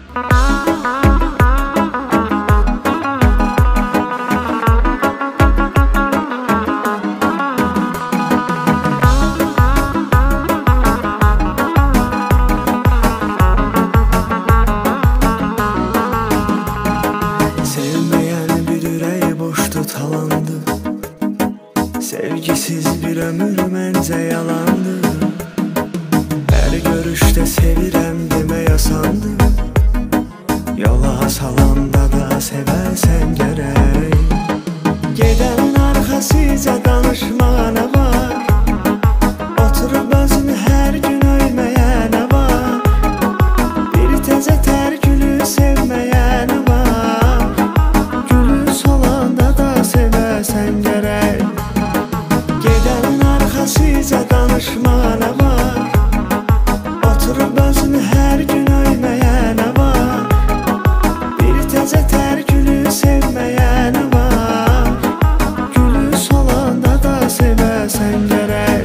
Sevgisiz bir ömür məncə yalandı. Hər görüşdə sevirəm demə yasandı. Yola salanda da sevəsən gərək. Gedən arxasıca danışmağa nə var? Oturub özünü hər gün öyməyə nə var? Bir təzə tər gülü sevməyə nə var? Gülü solanda da sevəsən gərək. Gedən arxasıca danışmağa nə var? Oturub özünü hər gün öyməyə nə var? Bir təzə tər gülü sevməyə nə var? Gülü solanda da sevəsən gərək.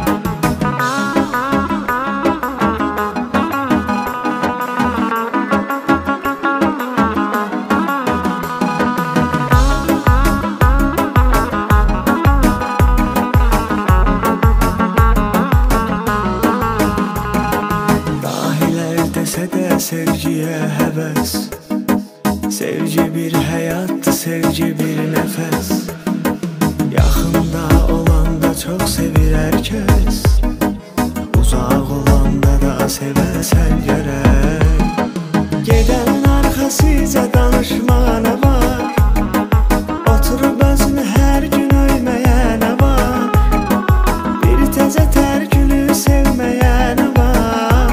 Sevgiyə həvəs, sevgi bir həyatdır, sevgi bir nəfəs. Yaxında olanda çox sevir hər kəs, uzaq olanda da sevəsən gərək. Gedən arxasıca danışmağa nə var? Oturub özünü hər gün öyməyə nə var? Bir təzə tər gülü sevməyə nə var?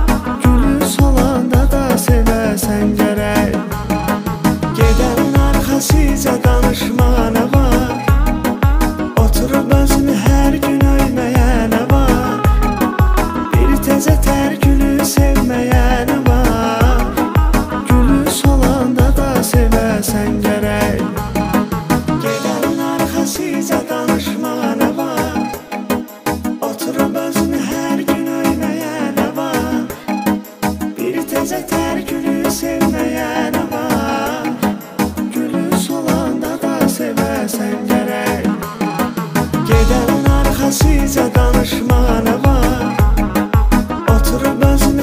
Sevəsən gərək. Gedən arxasıca danışmağa nə var? Oturub özünü hər gün öyməyə nə var? Bir təzə tər gülü sevməyə nə var? Gülü solanda da sevəsən gərək. Gedən arxasıca danışmağa nə var? Oturub özünü hər gün öyməyə nə var? Bir təzə tər gülü sevməyə nə var? Gülü solanda da sevəsən gərək. Gedən arxasıca danışmağa nə var? Oturub özünü